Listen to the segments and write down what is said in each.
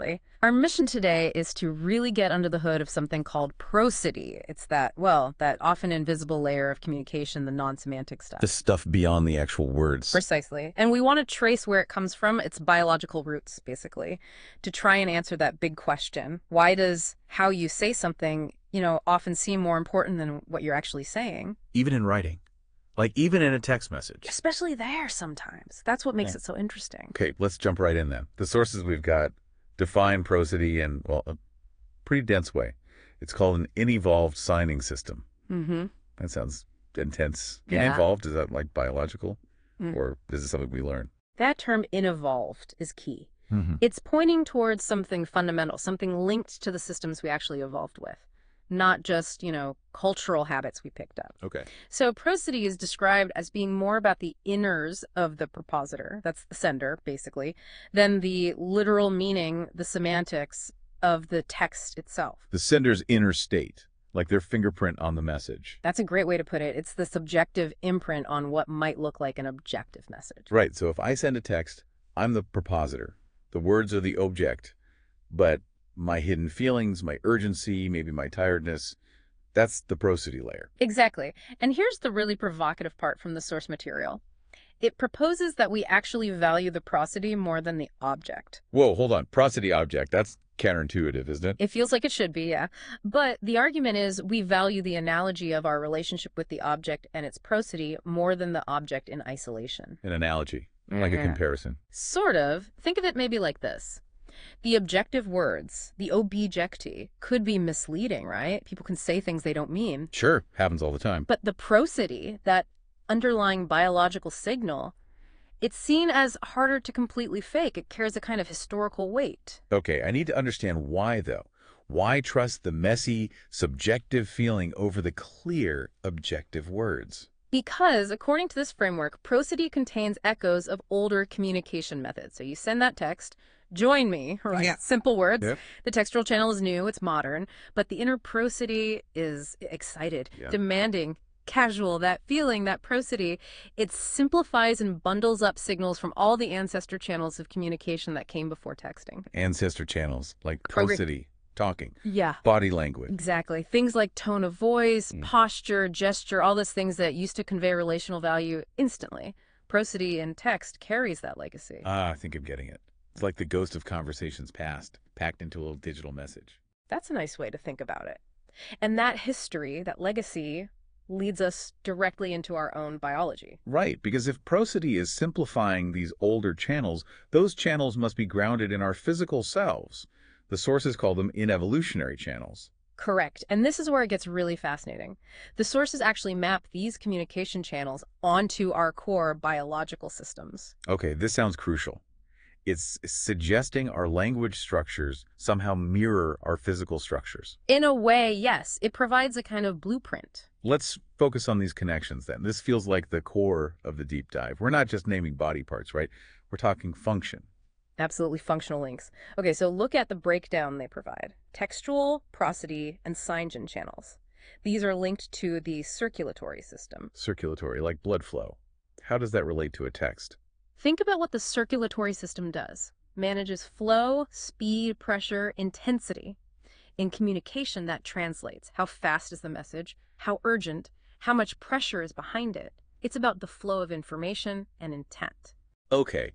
Our mission today is to really get under the hood of something called prosody. It's that, well, that often invisible layer of communication, the non-semantic The stuff. stuff beyond the actual words. Precisely. And we want to trace where it comes from, its biological roots, basically, to try and answer that big question. Why does how you say something, often seem more important than what you're actually saying? Even in writing. Like even in a text message. Especially there sometimes. That's what makes Yeah. it so interesting. Okay, let's jump right in then. The sources we've got define prosody in, well, a pretty dense way. It's called an inevolved signing system. Mm-hmm. That sounds intense. Yeah. Inevolved, is that like biological? Mm. Or is it something we learn? That term inevolved is key. Mm-hmm. It's pointing towards something fundamental, something linked to the systems we actually evolved with, not just, cultural habits we picked up. Okay. So prosody is described as being more about the inners of the propositor, that's the sender, basically, than the literal meaning, the semantics of the text itself. The sender's inner state, like their fingerprint on the message. That's a great way to put it. It's the subjective imprint on what might look like an objective message. Right, so if I send a text, I'm the propositor. The words are the object, but my hidden feelings, my urgency, maybe my tiredness, that's the prosody layer. Exactly. And here's the really provocative part from the source material. It proposes that we actually value the prosody more than the object. Whoa, hold on. Prosody object, that's counterintuitive, isn't it? It feels like it should be, yeah. But the argument is we value the analogy of our relationship with the object and its prosody more than the object in isolation. An analogy, like a Mhm. comparison. Sort of. Think of it maybe like this. The objective words, the objecti, could be misleading, right? People can say things they don't mean. Sure, happens all the time. But the prosody, that underlying biological signal, it's seen as harder to completely fake. It carries a kind of historical weight. Okay, I need to understand why, though. Why trust the messy, subjective feeling over the clear, objective words? Because, according to this framework, prosody contains echoes of older communication methods. So you send that text, join me, right? Yeah. Simple words. Yep. The textual channel is new, it's modern, but the inner prosody is excited, Yeah. demanding, casual. That feeling, that prosody, it simplifies and bundles up signals from all the ancestor channels of communication that came before texting. Ancestor channels, like Progr- prosody, talking, Yeah. body language. Exactly. Things like tone of voice, Mm. posture, gesture, all those things that used to convey relational value instantly. Prosody in text carries that legacy. Ah, I think I'm getting it. It's like the ghost of conversations past, packed into a little digital message. That's a nice way to think about it. And that history, that legacy, leads us directly into our own biology. Right, because if prosody is simplifying these older channels, those channels must be grounded in our physical selves. The sources call them inevolutionary channels. Correct. And this is where it gets really fascinating. The sources actually map these communication channels onto our core biological systems. Okay, this sounds crucial. It's suggesting our language structures somehow mirror our physical structures. In a way, yes, it provides a kind of blueprint. Let's focus on these connections then. This feels like the core of the deep dive. We're not just naming body parts, right? We're talking function. Absolutely functional links. Okay, so look at the breakdown they provide. Textual, prosody, and sign-gen channels. These are linked to the circulatory system. Circulatory, like blood flow. How does that relate to a text? Think about what the circulatory system does. Manages flow, speed, pressure, intensity. In communication, that translates. How fast is the message? How urgent? How much pressure is behind it? It's about the flow of information and intent. Okay,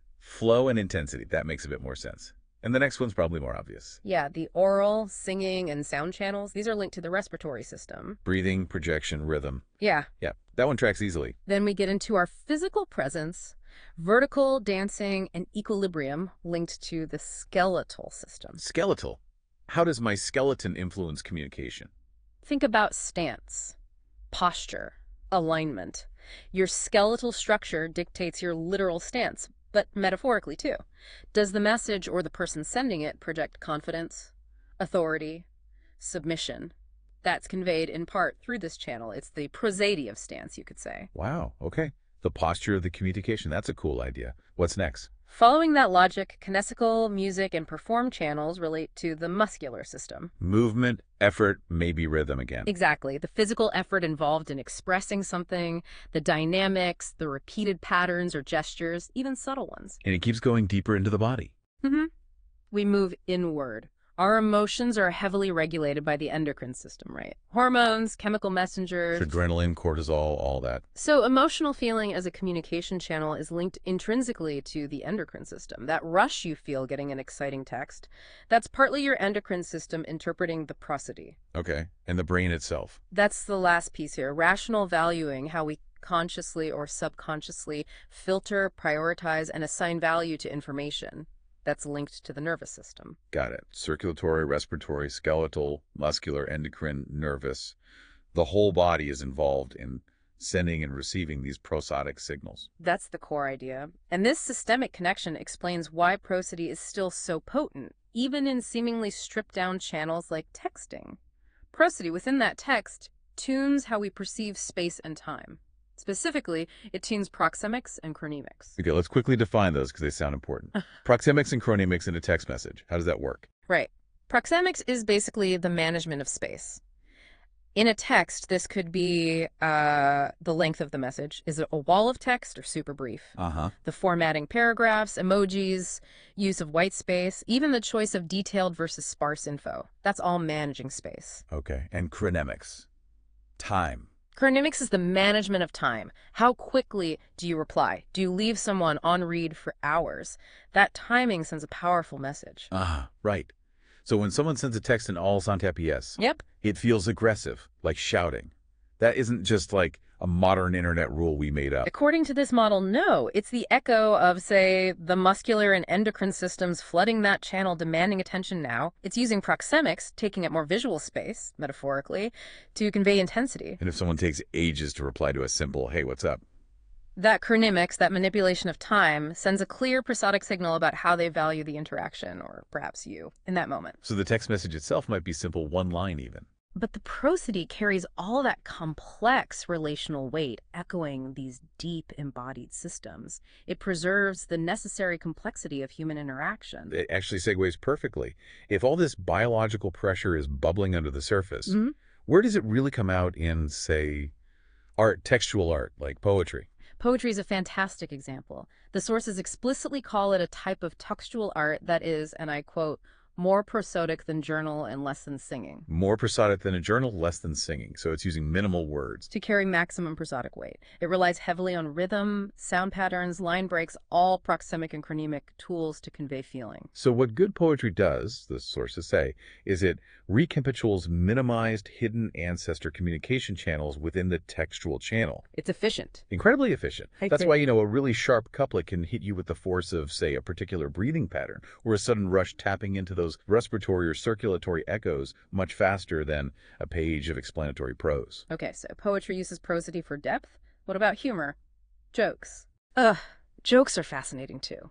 flow and intensity. That makes a bit more sense. And the next one's probably more obvious. Yeah, the oral, singing, and sound channels, these are linked to the respiratory system. Breathing, projection, rhythm. Yeah. Yeah, that one tracks easily. Then we get into our physical presence, vertical, dancing, and equilibrium linked to the skeletal system. Skeletal. How does my skeleton influence communication? Think about stance, posture, alignment. Your skeletal structure dictates your literal stance, but metaphorically too. Does the message or the person sending it project confidence, authority, submission? That's conveyed in part through this channel. It's the prosody of stance, you could say. Wow, okay. The posture of the communication. That's a cool idea. What's next? Following that logic, kinesical, music, and perform channels relate to the muscular system. Movement, effort, maybe rhythm again. Exactly. The physical effort involved in expressing something, the dynamics, the repeated patterns or gestures, even subtle ones. And it keeps going deeper into the body. Mm-hmm. We move inward. Our emotions are heavily regulated by the endocrine system, right? Hormones, chemical messengers. Adrenaline, cortisol, all that. So emotional feeling as a communication channel is linked intrinsically to the endocrine system. That rush you feel getting an exciting text, that's partly your endocrine system interpreting the prosody. Okay. And the brain itself. That's the last piece here. Rational valuing, how we consciously or subconsciously filter, prioritize, and assign value to information. That's linked to the nervous system. Got it. Circulatory, respiratory, skeletal, muscular, endocrine, nervous. The whole body is involved in sending and receiving these prosodic signals. That's the core idea. And this systemic connection explains why prosody is still so potent, even in seemingly stripped-down channels like texting. Prosody, within that text, tunes how we perceive space and time. Specifically, it tunes proxemics and chronemics. Okay, let's quickly define those because they sound important. Proxemics and chronemics in a text message. How does that work? Right. Proxemics is basically the management of space. In a text, this could be the length of the message. Is it a wall of text or super brief? Uh-huh. The formatting paragraphs, emojis, use of white space, even the choice of detailed versus sparse info. That's all managing space. Okay. And chronemics. Time. Chronemics is the management of time. How quickly do you reply? Do you leave someone on read for hours? That timing sends a powerful message. Ah, right. So when someone sends a text in all Santa PS, Yep. it feels aggressive, like shouting. That isn't just like a modern internet rule we made up. According to this model, no. It's the echo of, say, the muscular and endocrine systems flooding that channel, demanding attention now. It's using proxemics, taking up more visual space, metaphorically, to convey intensity. And if someone takes ages to reply to a simple, hey, what's up? That chronemics, that manipulation of time, sends a clear prosodic signal about how they value the interaction, or perhaps you, in that moment. So the text message itself might be simple, one line even. But the prosody carries all that complex relational weight, echoing these deep embodied systems. It preserves the necessary complexity of human interaction. It actually segues perfectly. If all this biological pressure is bubbling under the surface, where does it really come out in, say, art, textual art, like poetry? Poetry is a fantastic example. The sources explicitly call it a type of textual art that is, and I quote, more prosodic than journal and less than singing. More prosodic than a journal, less than singing. So it's using minimal words. To carry maximum prosodic weight. It relies heavily on rhythm, sound patterns, line breaks, all proxemic and chronemic tools to convey feeling. So what good poetry does, the sources say, is it recapitulates minimized hidden ancestor communication channels within the textual channel. It's efficient. Incredibly efficient. I That's agree. why, a really sharp couplet can hit you with the force of, say, a particular breathing pattern, or a sudden rush tapping into those respiratory or circulatory echoes much faster than a page of explanatory prose. Okay, so poetry uses prosody for depth. What about humor? Jokes. Jokes are fascinating too.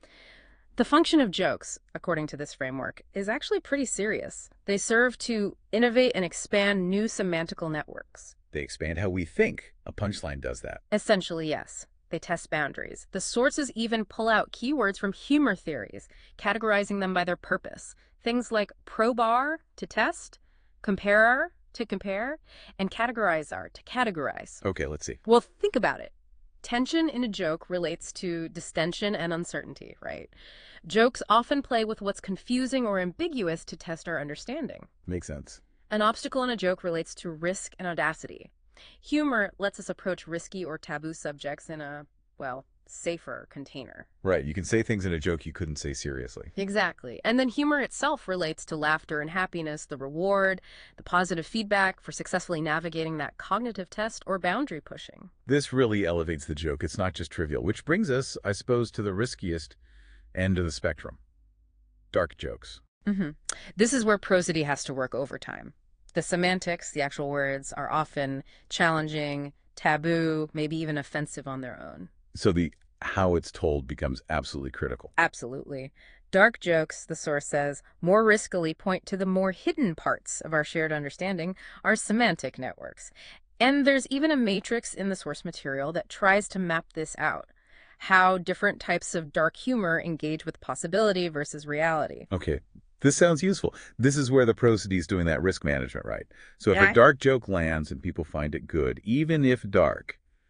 The function of jokes, according to this framework, is actually pretty serious. They serve to innovate and expand new semantical networks. They expand how we think. A punchline does that. Essentially, yes. They test boundaries. The sources even pull out keywords from humor theories, categorizing them by their purpose. Things like probar, to test, comparer, to compare, and categorizer, to categorize. Okay, let's see. Well, think about it. Tension in a joke relates to distension and uncertainty, right? Jokes often play with what's confusing or ambiguous to test our understanding. Makes sense. An obstacle in a joke relates to risk and audacity. Humor lets us approach risky or taboo subjects in a, well, safer container. Right, you can say things in a joke you couldn't say seriously. Exactly. And then humor itself relates to laughter and happiness, the reward, the positive feedback for successfully navigating that cognitive test or boundary pushing. This really elevates the joke. It's not just trivial, which brings us, I suppose, to the riskiest end of the spectrum. Dark jokes. This is where prosody has to work overtime. The semantics, the actual words, are often challenging, taboo, maybe even offensive on their own. So the how it's told becomes absolutely critical. Absolutely. Dark jokes, the source says, more riskily point to the more hidden parts of our shared understanding, our semantic networks. And there's even a matrix in the source material that tries to map this out. How different types of dark humor engage with possibility versus reality. Okay, this sounds useful. This is where the prosody is doing that risk management, right? So if Yeah. a dark joke lands and people find it good, even if dark,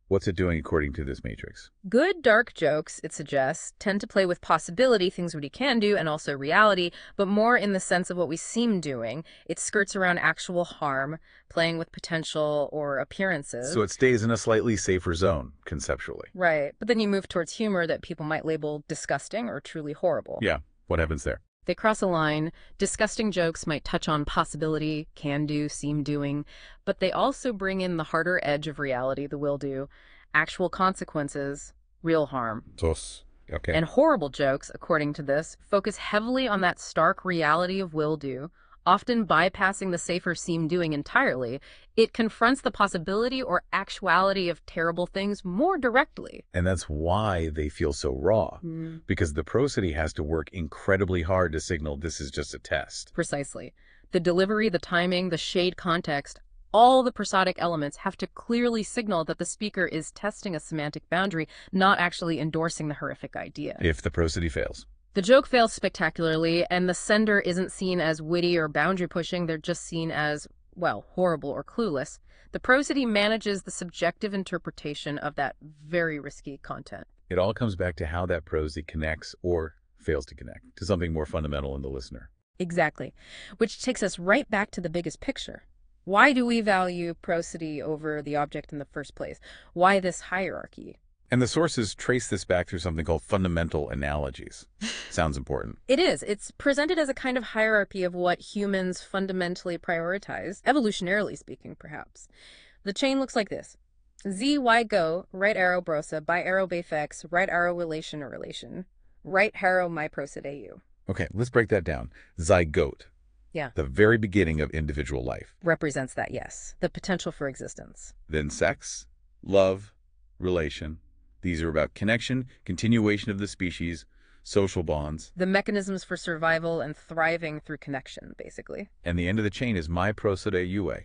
What's it doing according to this matrix? Good dark jokes, it suggests, tend to play with possibility, things what he can do, and also reality, but more in the sense of what we seem doing. It skirts around actual harm, playing with potential or appearances. So it stays in a slightly safer zone, conceptually. Right, but then you move towards humor that people might label disgusting or truly horrible. Yeah, what happens there? They cross a line. Disgusting jokes might touch on possibility, can do, seem doing, but they also bring in the harder edge of reality, the will do, actual consequences, real harm. Okay. And horrible jokes, according to this, focus heavily on that stark reality of will do, often bypassing the safer seem doing entirely. It confronts the possibility or actuality of terrible things more directly. And that's why they feel so raw, because the prosody has to work incredibly hard to signal this is just a test. Precisely. The delivery, the timing, the shade context, all the prosodic elements have to clearly signal that the speaker is testing a semantic boundary, not actually endorsing the horrific idea. If the prosody fails. The joke fails spectacularly, and the sender isn't seen as witty or boundary-pushing. They're just seen as, well, horrible or clueless. The prosody manages the subjective interpretation of that very risky content. It all comes back to how that prosody connects or fails to connect to something more fundamental in the listener. Exactly. Which takes us right back to the biggest picture. Why do we value prosody over the object in the first place? Why this hierarchy? And the sources trace this back through something called fundamental analogies. Sounds important. It is. It's presented as a kind of hierarchy of what humans fundamentally prioritize, evolutionarily speaking, perhaps. The chain looks like this. Z, Y, go, right arrow brosa, by arrow bafex, right arrow relation or relation, right arrow my prosideu. Okay, let's break that down. Zygote. Yeah. The very beginning of individual life. Represents that, yes. The potential for existence. Then sex, love, relation. These are about connection, continuation of the species, social bonds. The mechanisms for survival and thriving through connection, basically. And the end of the chain is my prosideu.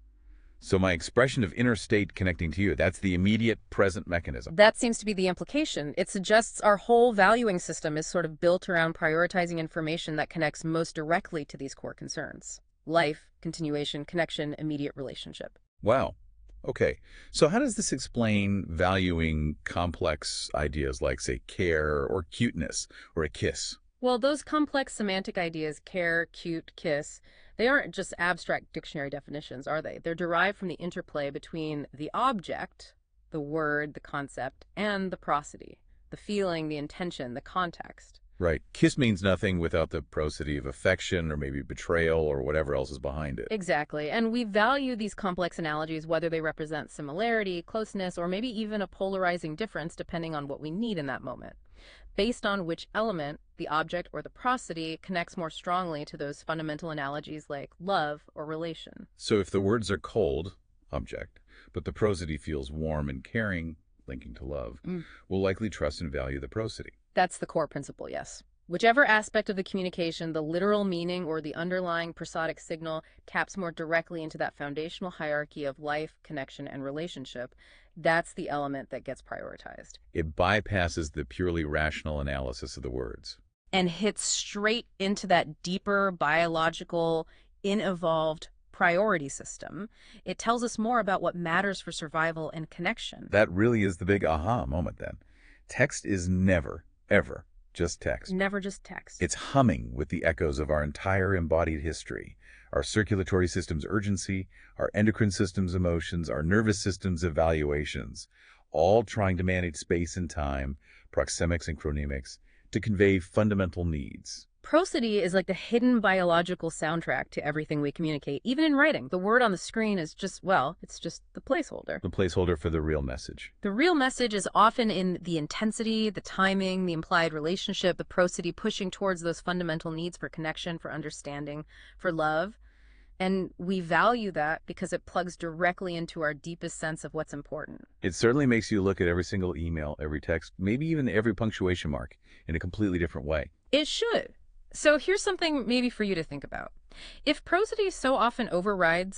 So my expression of inner state connecting to you, that's the immediate present mechanism. That seems to be the implication. It suggests our whole valuing system is sort of built around prioritizing information that connects most directly to these core concerns. Life, continuation, connection, immediate relationship. Wow. Okay. So how does this explain valuing complex ideas like, say, care or cuteness or a kiss? Well, those complex semantic ideas, care, cute, kiss, they aren't just abstract dictionary definitions, are they? They're derived from the interplay between the object, the word, the concept, and the prosody, the feeling, the intention, the context. Right. Kiss means nothing without the prosody of affection or maybe betrayal or whatever else is behind it. Exactly. And we value these complex analogies, whether they represent similarity, closeness, or maybe even a polarizing difference depending on what we need in that moment, based on which element, the object or the prosody, connects more strongly to those fundamental analogies like love or relation. So if the words are cold, object, but the prosody feels warm and caring, linking to love, we'll likely trust and value the prosody. That's the core principle, yes. Whichever aspect of the communication, the literal meaning or the underlying prosodic signal, taps more directly into that foundational hierarchy of life, connection, and relationship, that's the element that gets prioritized. It bypasses the purely rational analysis of the words. And hits straight into that deeper biological, inevolved priority system. It tells us more about what matters for survival and connection. That really is the big aha moment then. Text is never, ever just text. Never just text. It's humming with the echoes of our entire embodied history, our circulatory system's urgency, our endocrine system's emotions, our nervous system's evaluations, all trying to manage space and time, proxemics and chronemics, to convey fundamental needs. Prosody is like the hidden biological soundtrack to everything we communicate, even in writing. The word on the screen is just, well, it's just the placeholder. The placeholder for the real message. The real message is often in the intensity, the timing, the implied relationship, the prosody pushing towards those fundamental needs for connection, for understanding, for love. And we value that because it plugs directly into our deepest sense of what's important. It certainly makes you look at every single email, every text, maybe even every punctuation mark in a completely different way. It should. So here's something maybe for you to think about. If prosody so often overrides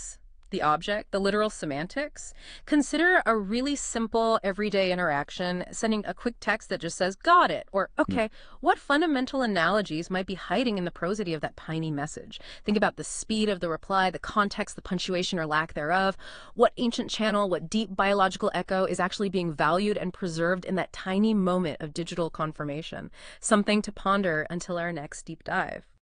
the object, the literal semantics. Consider a really simple everyday interaction, sending a quick text that just says, got it, or okay, what fundamental analogies might be hiding in the prosody of that tiny message? Think about the speed of the reply, the context, the punctuation or lack thereof. What ancient channel, what deep biological echo is actually being valued and preserved in that tiny moment of digital confirmation? Something to ponder until our next deep dive.